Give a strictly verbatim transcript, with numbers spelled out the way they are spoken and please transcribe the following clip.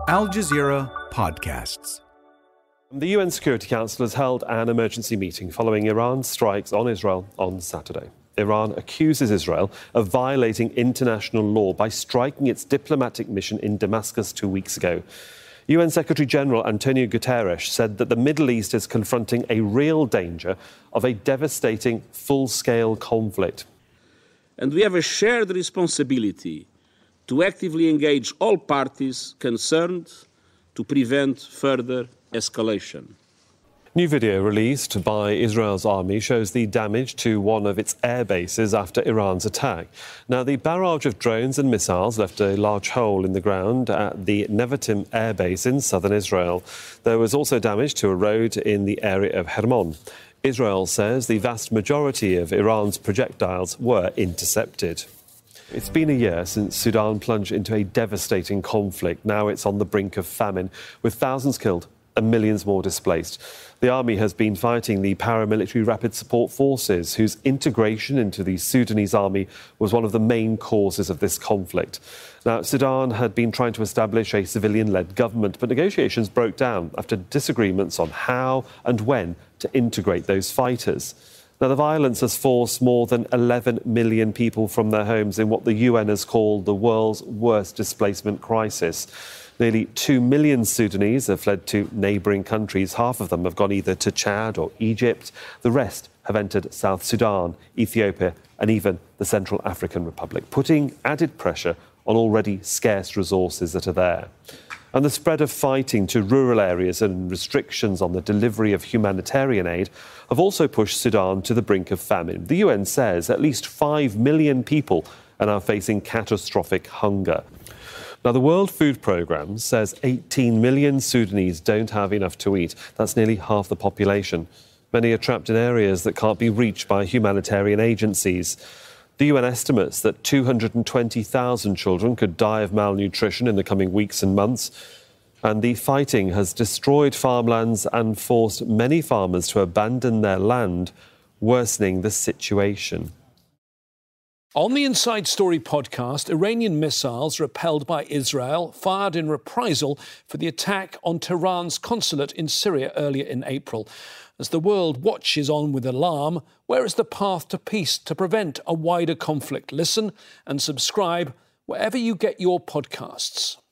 Al Jazeera Podcasts. The U N Security Council has held an emergency meeting following Iran's strikes on Israel on Saturday. Iran accuses Israel of violating international law by striking its diplomatic mission in Damascus two weeks ago. U N Secretary-General Antonio Guterres said that the Middle East is confronting a real danger of a devastating full-scale conflict. And we have a shared responsibility to actively engage all parties concerned to prevent further escalation. New video released by Israel's army shows the damage to one of its air bases after Iran's attack. Now, the barrage of drones and missiles left a large hole in the ground at the Nevatim air base in southern Israel. There was also damage to a road in the area of Hermon. Israel says the vast majority of Iran's projectiles were intercepted. It's been a year since Sudan plunged into a devastating conflict. Now it's on the brink of famine, with thousands killed and millions more displaced. The army has been fighting the paramilitary Rapid Support Forces, whose integration into the Sudanese army was one of the main causes of this conflict. Now, Sudan had been trying to establish a civilian-led government, but negotiations broke down after disagreements on how and when to integrate those fighters. Now, the violence has forced more than eleven million people from their homes in what the U N has called the world's worst displacement crisis. Nearly two million Sudanese have fled to neighbouring countries. Half of them have gone either to Chad or Egypt. The rest have entered South Sudan, Ethiopia and even the Central African Republic, putting added pressure on already scarce resources that are there. And the spread of fighting to rural areas and restrictions on the delivery of humanitarian aid have also pushed Sudan to the brink of famine. The U N says at least five million people are now facing catastrophic hunger. Now, the World Food Programme says eighteen million Sudanese don't have enough to eat. That's nearly half the population. Many are trapped in areas that can't be reached by humanitarian agencies. The U N estimates that two hundred twenty thousand children could die of malnutrition in the coming weeks and months. And the fighting has destroyed farmlands and forced many farmers to abandon their land, worsening the situation. On the Inside Story podcast, Iranian missiles repelled by Israel fired in reprisal for the attack on Tehran's consulate in Syria earlier in April. As the world watches on with alarm, where is the path to peace to prevent a wider conflict? Listen and subscribe wherever you get your podcasts.